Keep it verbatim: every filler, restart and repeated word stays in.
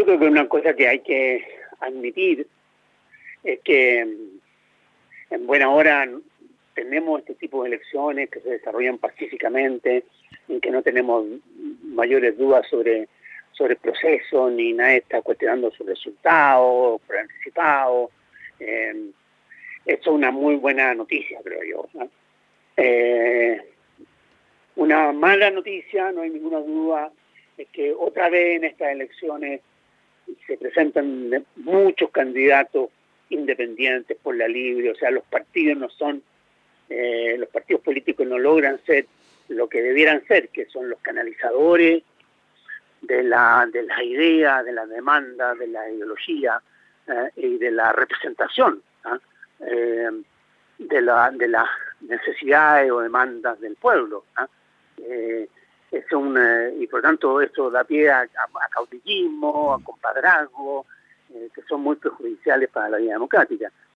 creo que una cosa que hay que admitir es que en buena hora tenemos este tipo de elecciones que se desarrollan pacíficamente, en que no tenemos mayores dudas sobre, sobre el proceso, ni nadie está cuestionando sus resultados por anticipado. Eh, eso es una muy buena noticia, creo yo, ¿no? Eh, una mala noticia, no hay ninguna duda, es que otra vez en estas elecciones se presentan muchos candidatos independientes por la libre, o sea, los partidos no son, eh, los partidos políticos no logran ser lo que debieran ser, que son los canalizadores de la de las ideas, de las demandas, de la ideología eh, y de la representación ¿eh? Eh, de la de las necesidades o demandas del pueblo. ¿eh? Eh, es un, eh, y por tanto eso da pie a, a, a caudillismo, a compadrazgo, eh, que son muy perjudiciales para la vida democrática.